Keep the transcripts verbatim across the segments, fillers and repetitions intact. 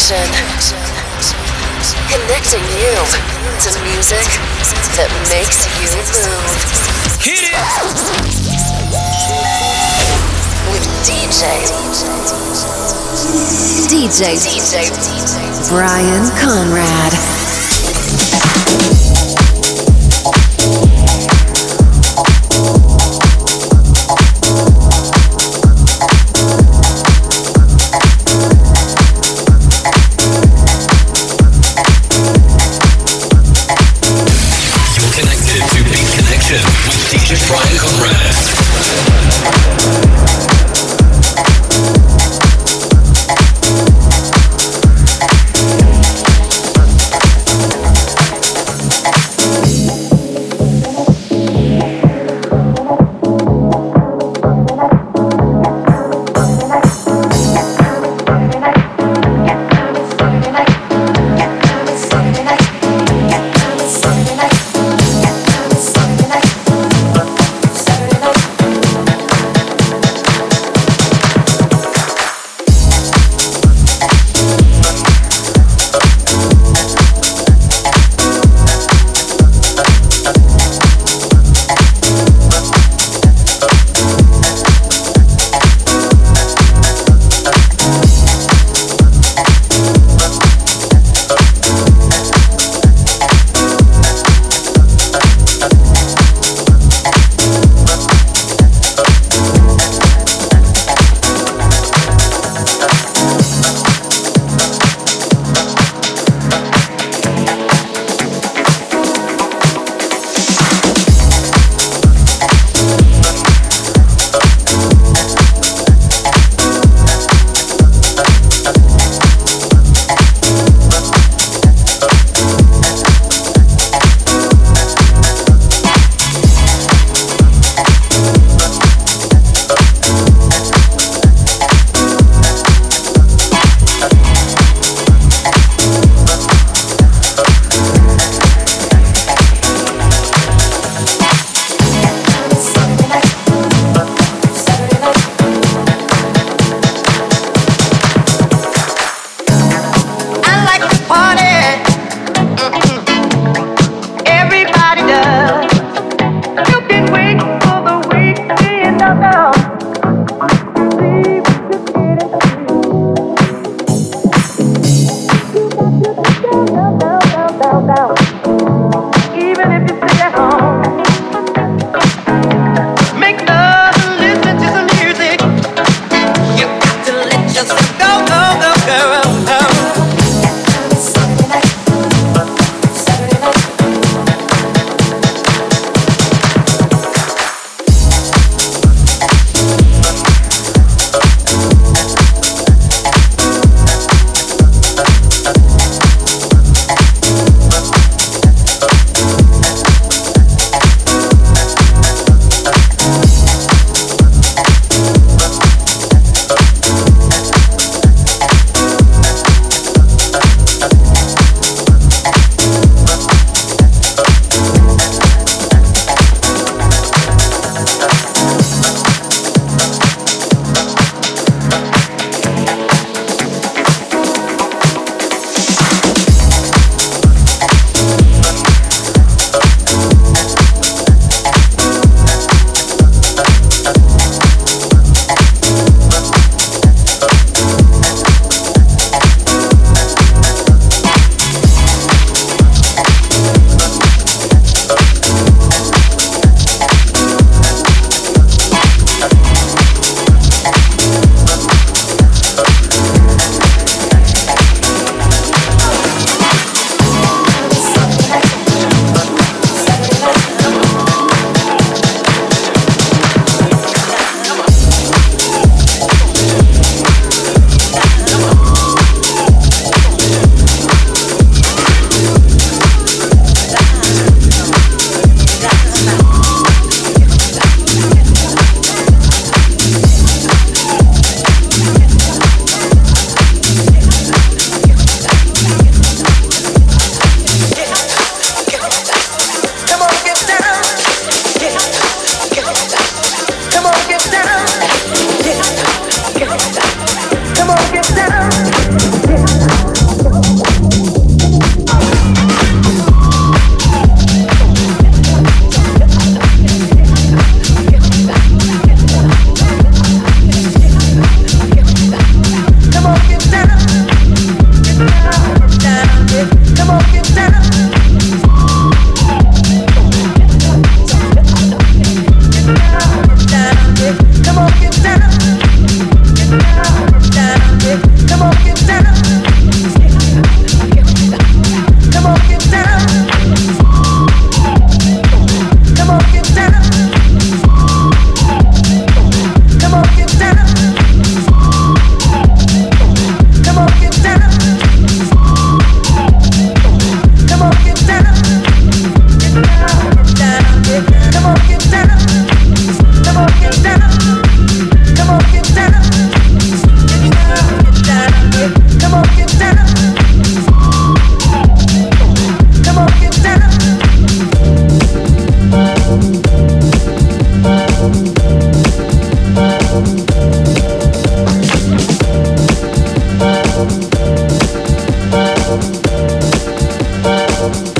Connection. Connecting you to music that makes you move. Hit it! With D J. D J. D J. Brian Conrad. With D J Brian Conrad.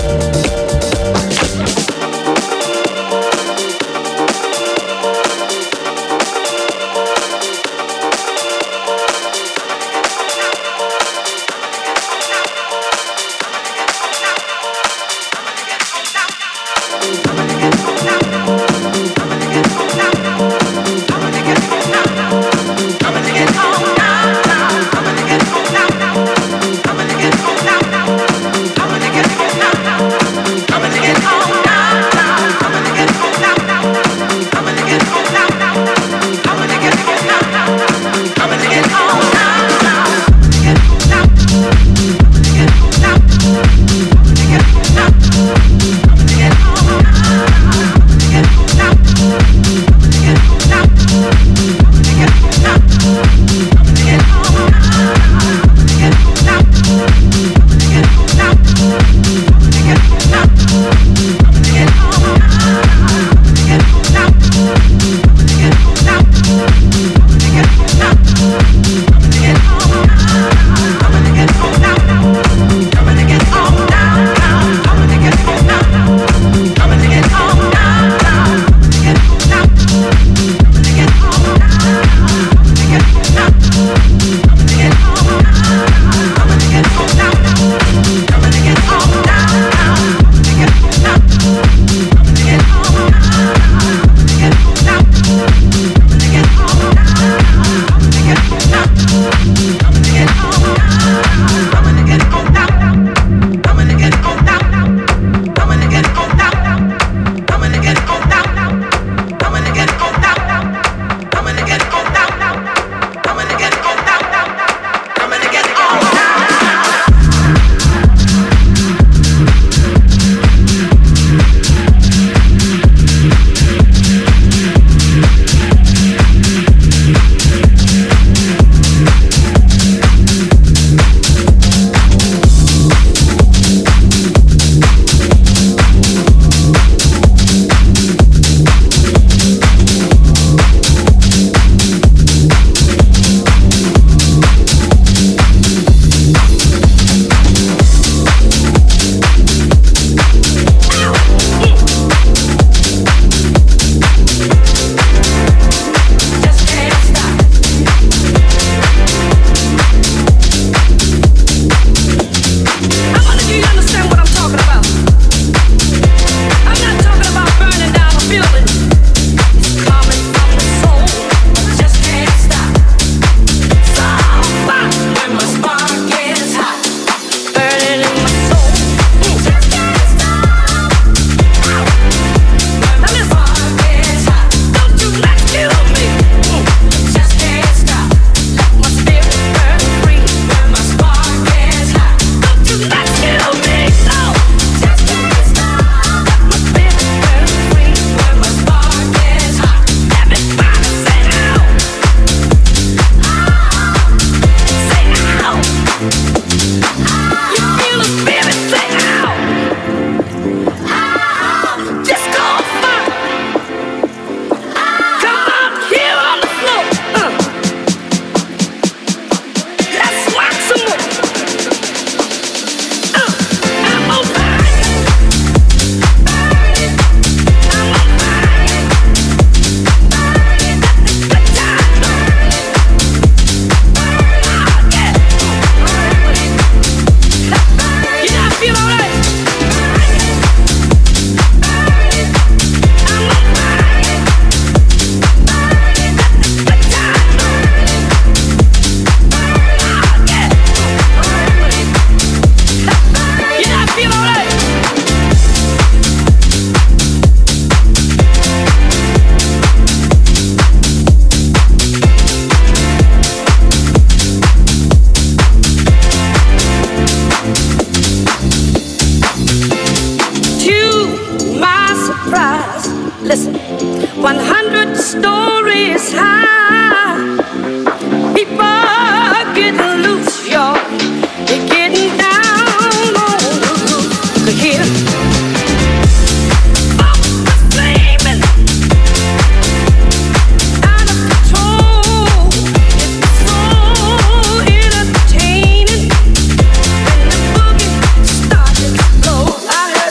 I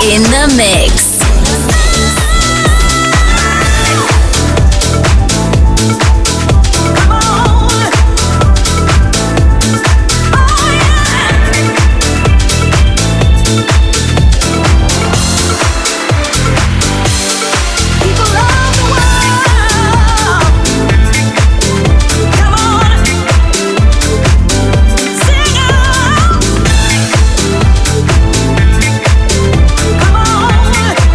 in the mix. Come on.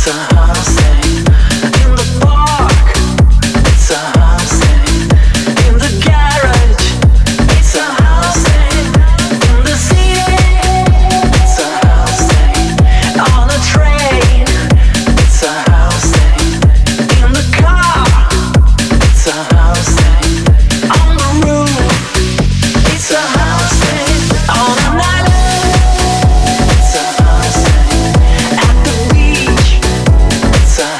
It's a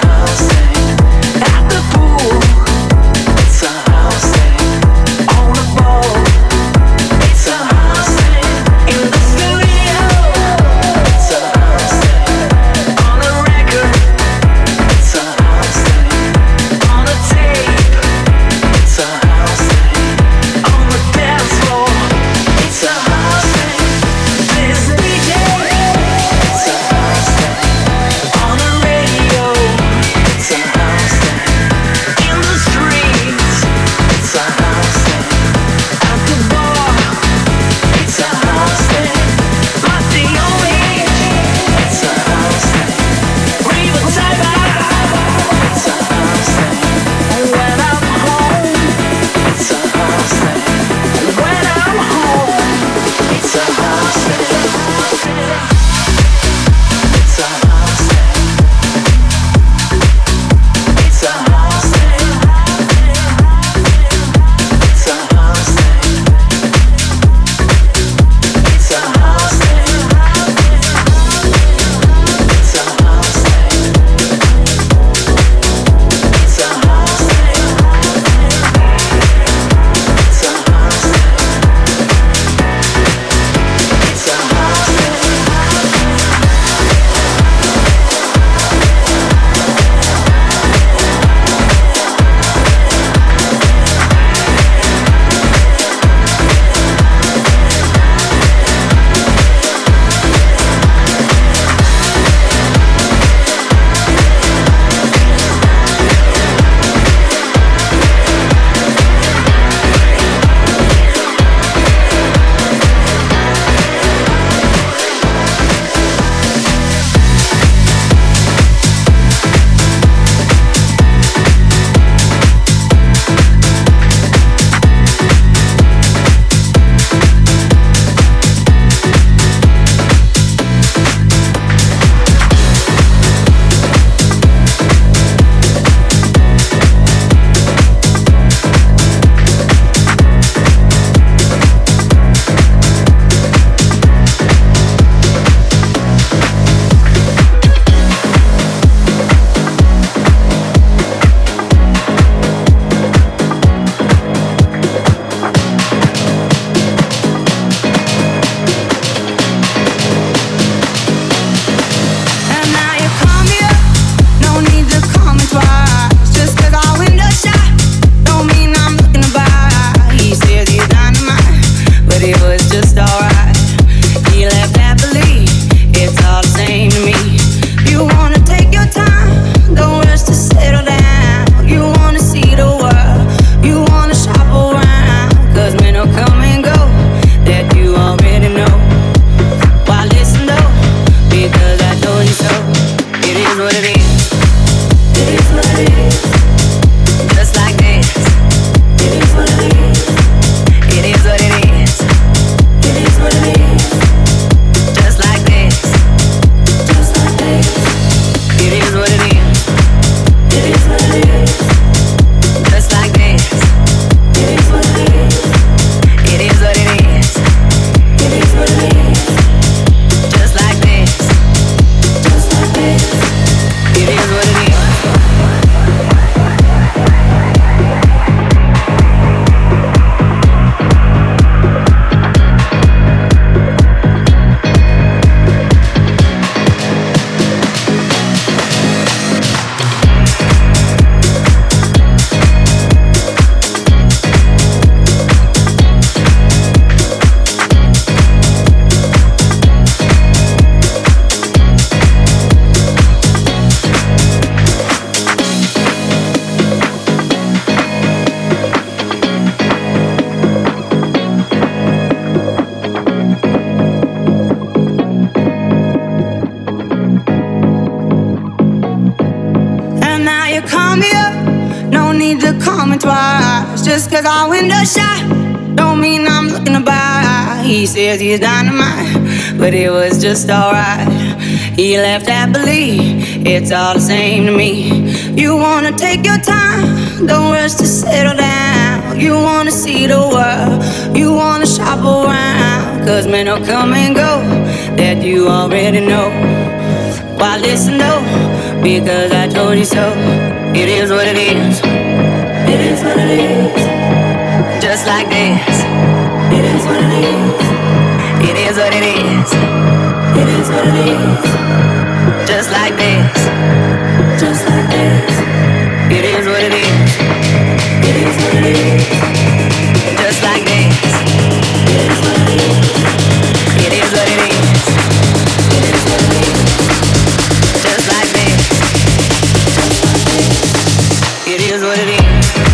twice. Just cause I window shot don't mean I'm looking to buy. He says he's dynamite, but it was just alright. He left happily, it's all the same to me. You wanna take your time, don't rush to settle down. You wanna see the world, you wanna shop around. Cause men will come and go, that you already know. Why listen though, because I told you so. It is what it is, it is what it is. Just like this, it is what it is. It is what it is, it is what it is. Just like this, just like this. It is what it is, it is what it is. Just like this, it is what it is. It is what it is, it is what it is. Just like this, just like this. It is what it is.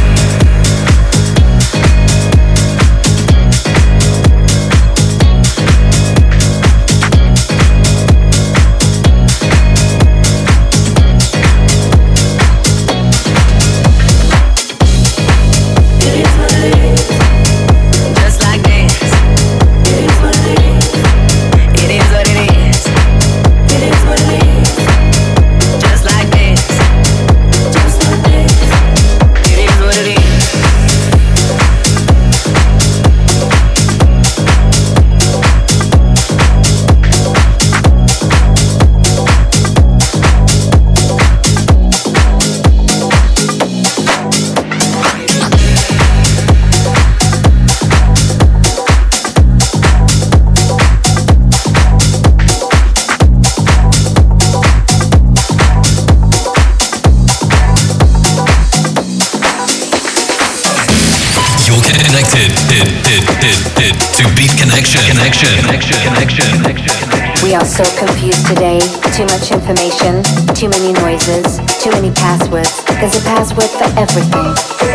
Connection, connection, connection, connection. We are so confused today. Too much information, too many noises, too many passwords. There's a password for everything.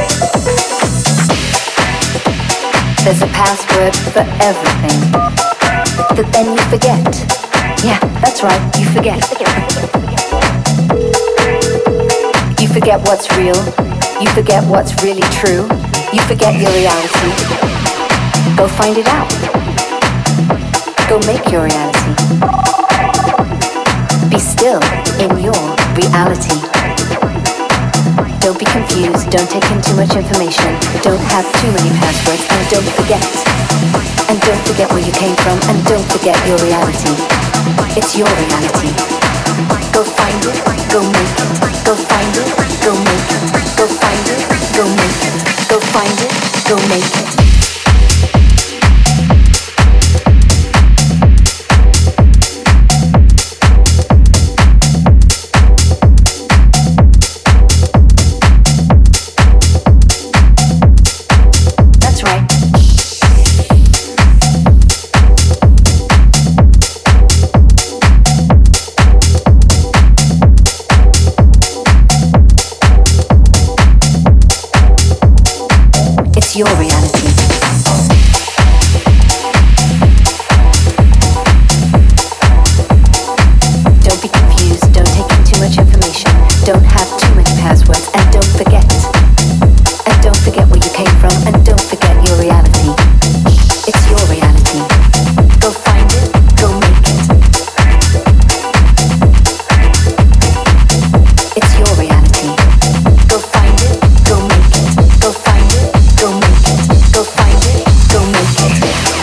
There's a password for everything. But then you forget. Yeah, that's right, you forget. You forget what's real. You forget what's really true. You forget your reality. Go find it out. Go make your reality. Be still in your reality. Don't be confused, don't take in too much information. Don't have too many passwords, and don't forget. And don't forget where you came from, and don't forget your reality. It's your reality. Go find it, go make it. Go find it, go make it. Go find it, go make it. Go find it, go make it. Your reality. Don't be confused, don't take in too much information, don't have too many passwords, and don't forget. And don't forget where you came from, and don't forget your reality. It's your reality. Go find it, go make it. It's your reality. Go find it, go make it. Go find it. Go make it, go find it, go make it.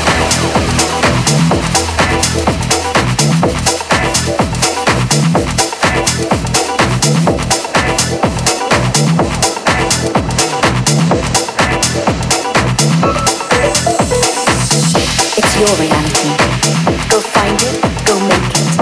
It's your reality. Go find it, go make it.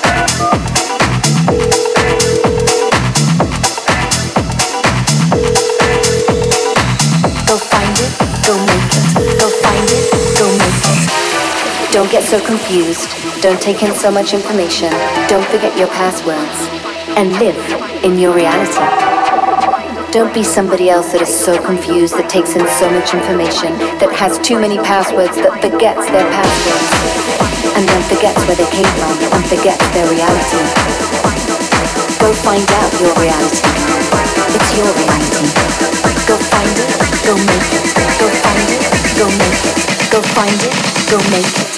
Go find it, go make it. Go find it, go make it. Don't get so confused. Don't take in so much information. Don't forget your passwords. And live in your reality. Don't be somebody else that is so confused, that takes in so much information, that has too many passwords, that forgets their passwords, and then forgets where they came from, and forgets their reality. Go find out your reality. It's your reality. Go find it, go make it. Go find it, go make it. Go find it, go make it.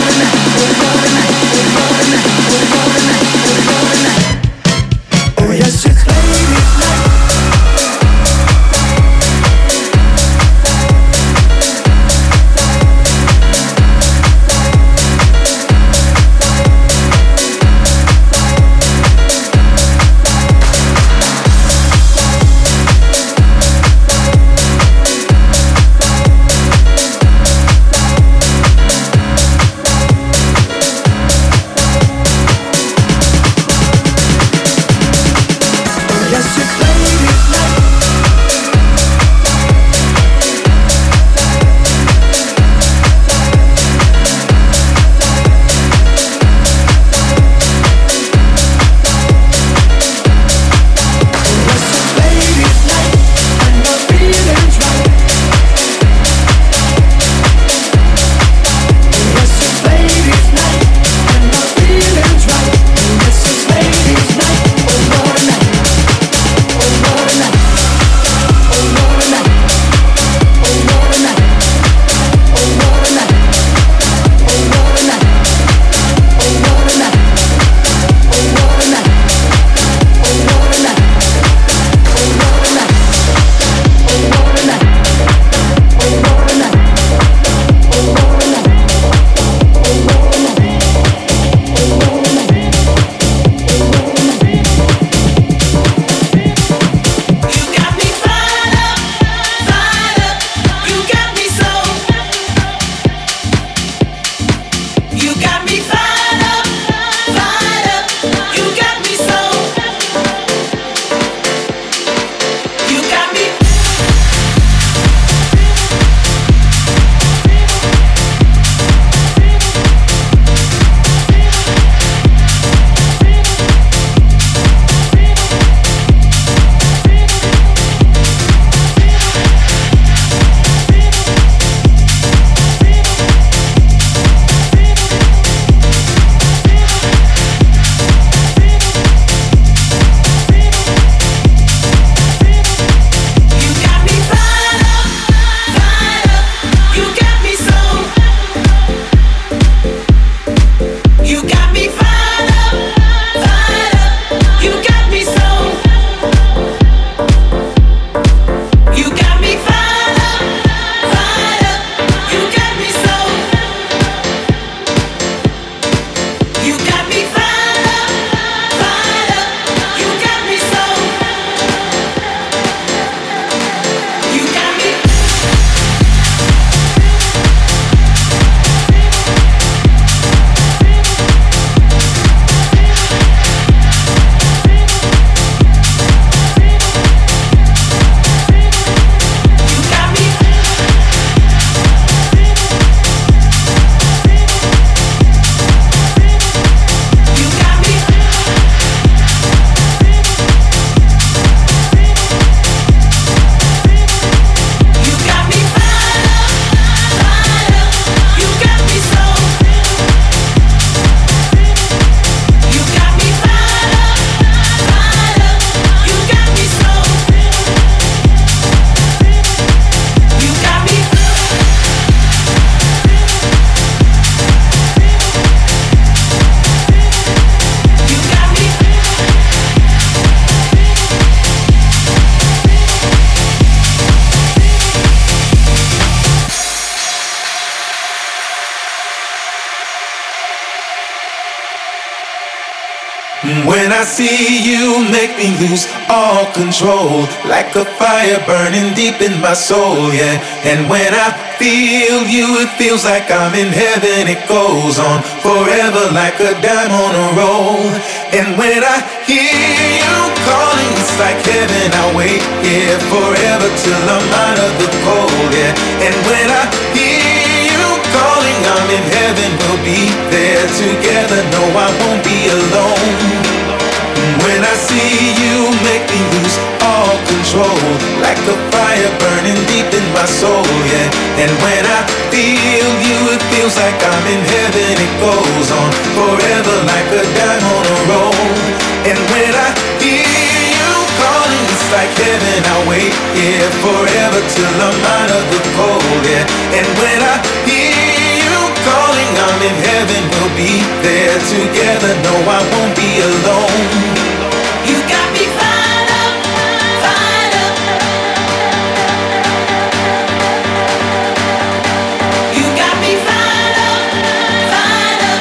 Oh yes, when I see you, make me lose all control, like a fire burning deep in my soul, yeah. And when I feel you, it feels like I'm in heaven. It goes on forever like a dime on a roll. And when I hear you calling, it's like heaven. I wait here forever till I'm out of the cold, yeah. And when I hear you calling, I'm in heaven. We'll be there together. No, I won't be alone. When I see you, make me lose all control, like a fire burning deep in my soul, yeah. And when I feel you, it feels like I'm in heaven. It goes on forever like a dime on a roll. And when I hear you calling, it's like heaven. I wait here forever till I'm out of the cold, yeah. And when I hear you calling, I'm in heaven. We'll be there together. No, I won't be alone. You got me fired up, fired up. You got me fired up, fired up.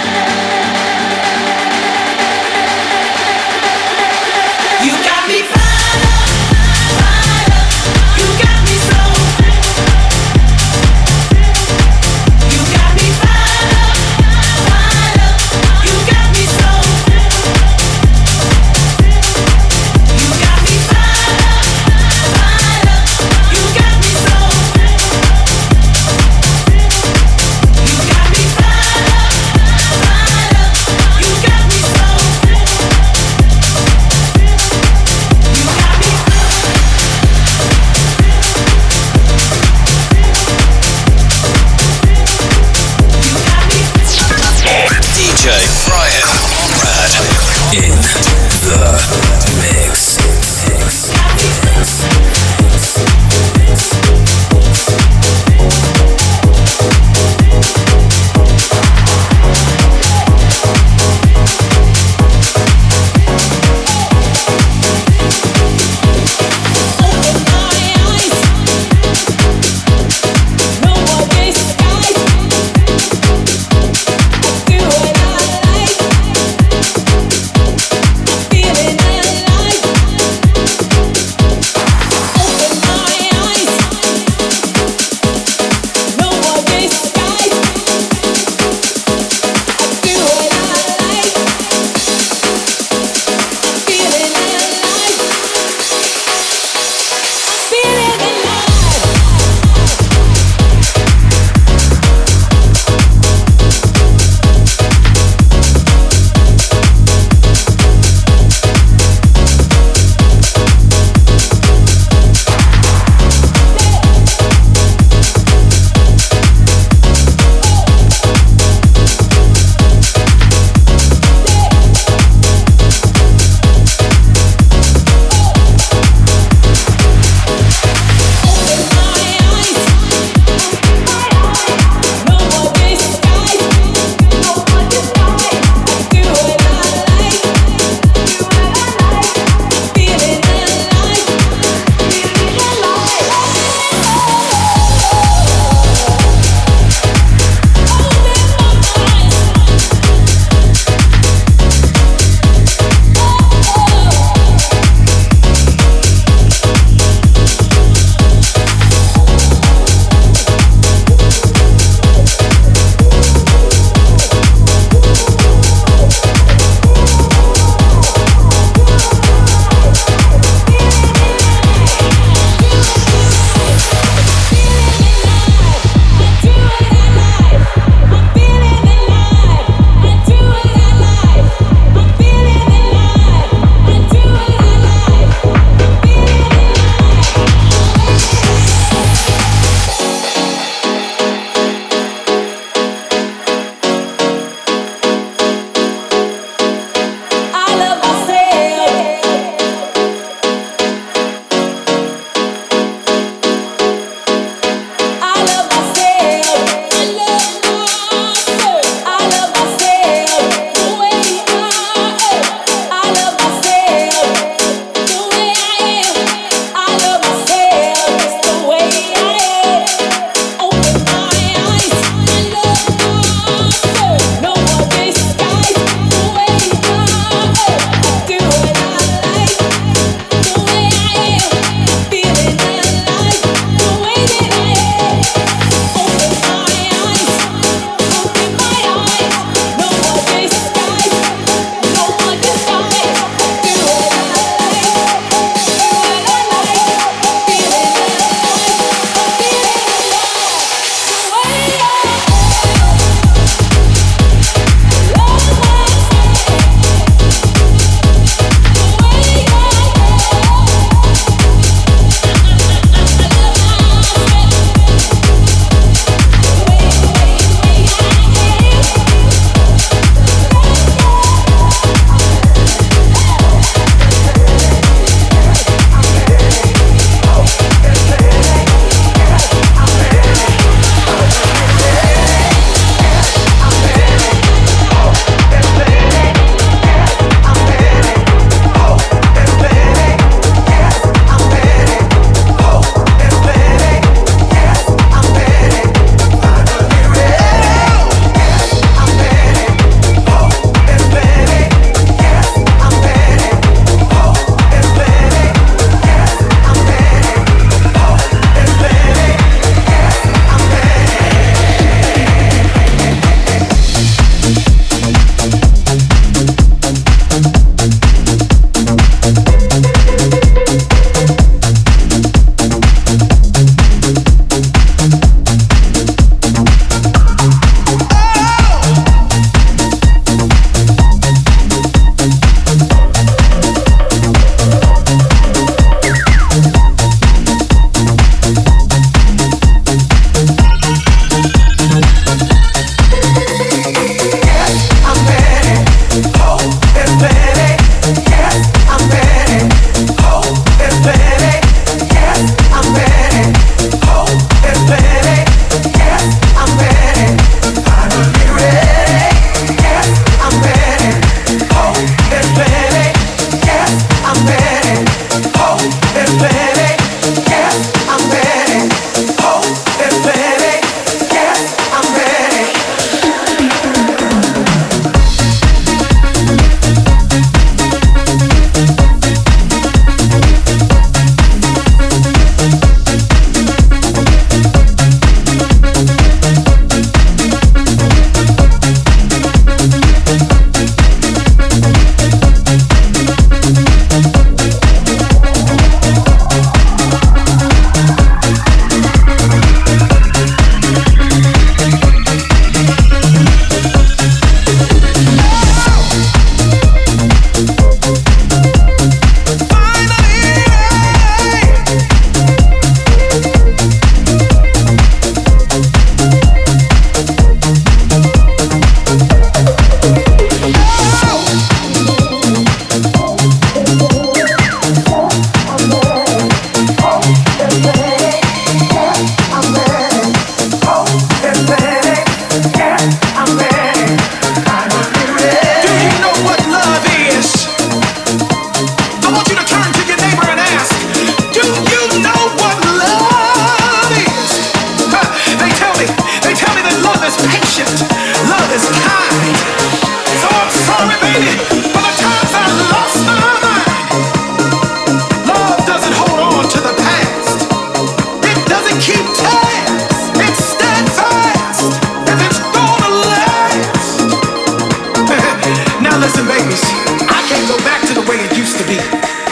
You got me fired up, fired up. You got me so. You got me fired up, fired up. You got me so. D J Brian Conrad in the mix. Feeling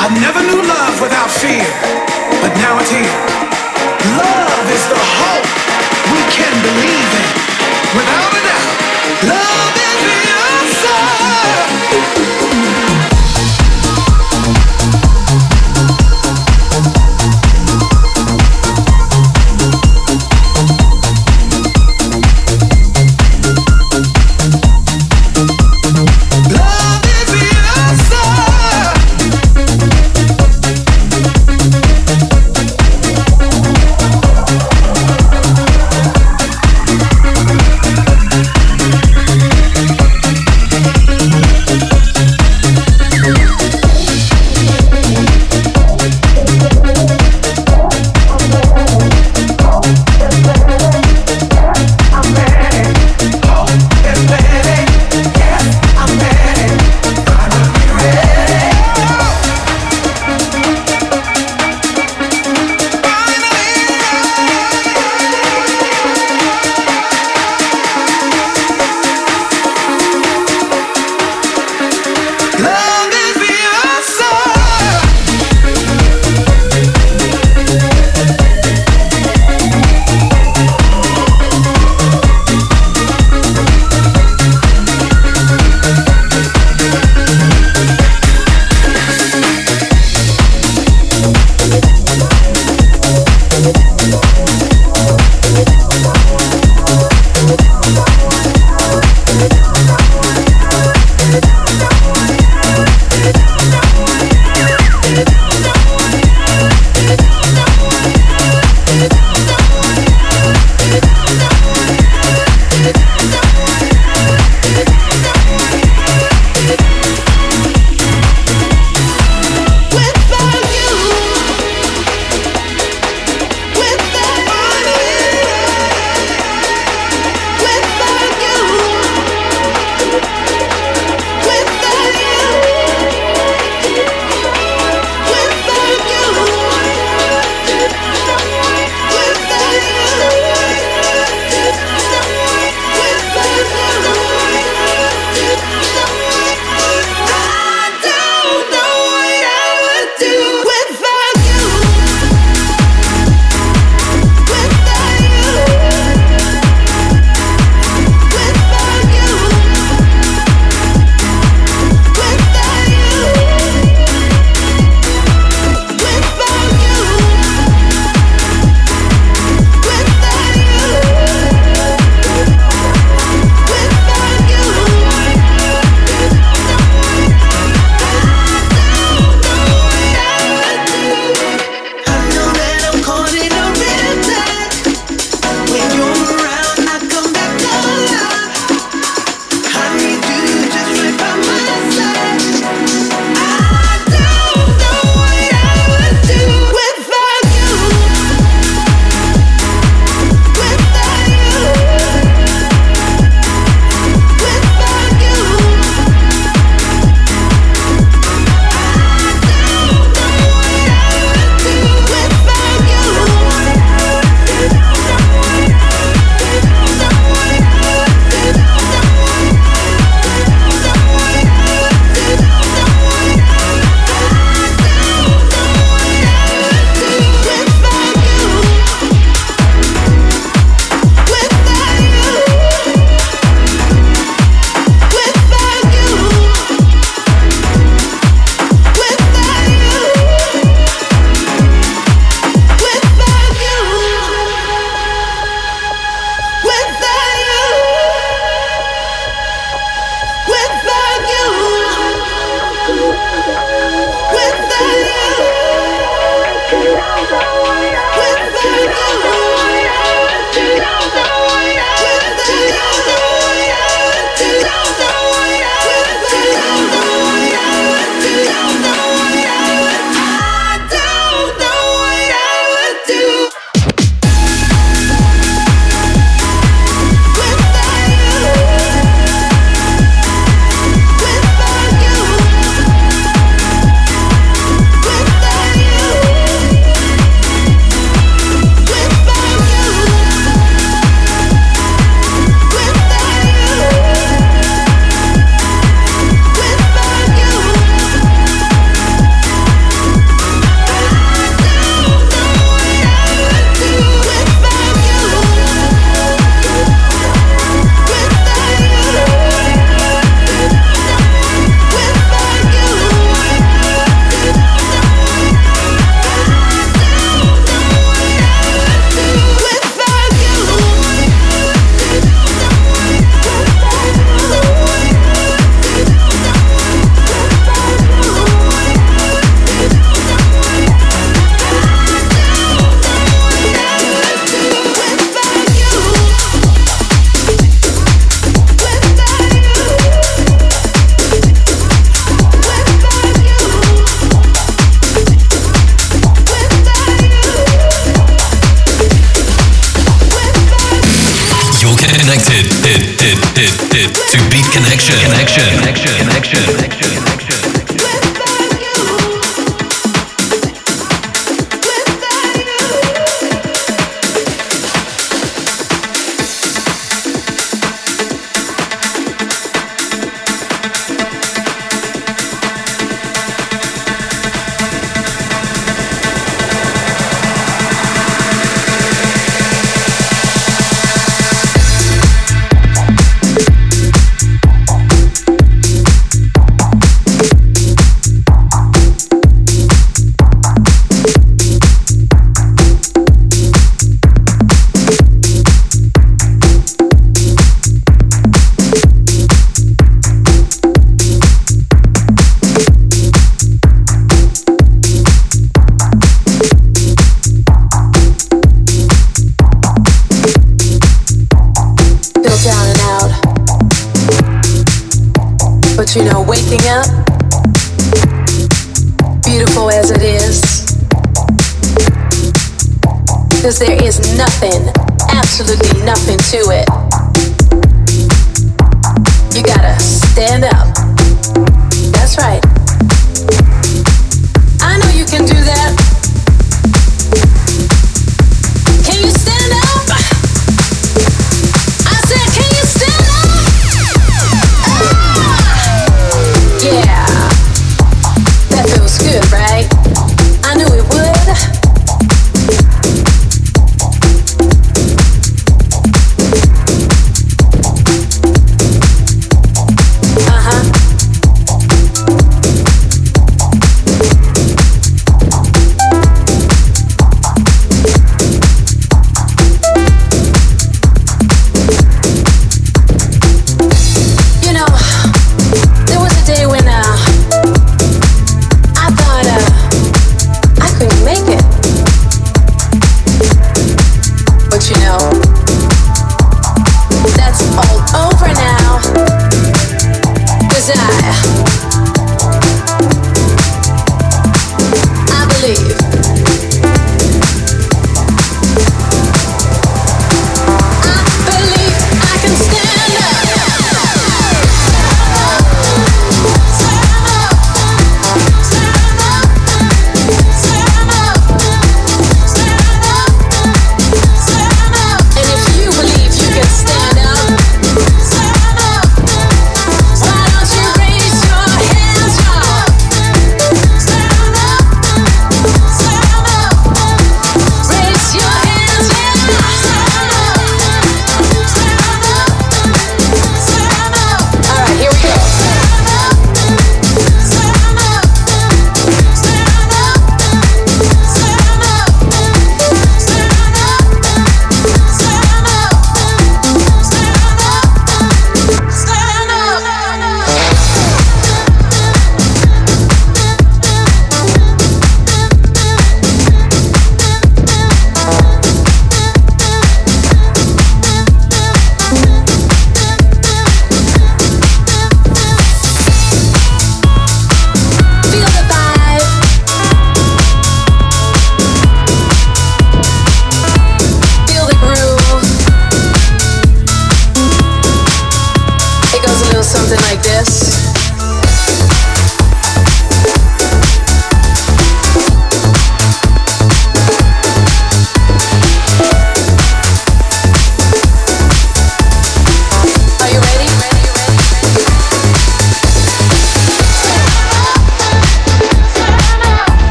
I never knew love without fear, but now it's here. Love is the hope we can believe in. Without a doubt, love is the answer. connected to Beat Connection. Connection. Connection. Connection. Connection. You know, waking up, beautiful as it is, because there is nothing, absolutely nothing to it. You gotta stand up. That's right. I know you can do that. Can you stand up? I said, can you stand up? Yeah, that feels good, right? I knew it would. Uh-huh.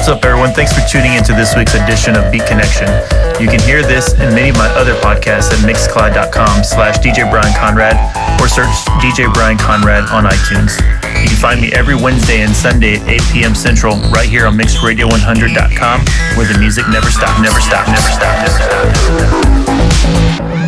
What's up, everyone? Thanks for tuning into this week's edition of Beat Connection. You can hear this and many of my other podcasts at mixcloud.com slash DJ Brian Conrad or search D J Brian Conrad on iTunes. You can find me every Wednesday and Sunday at eight p.m. Central right here on mixed radio one hundred dot com, where the music never stops, never stops, never stops, never stops.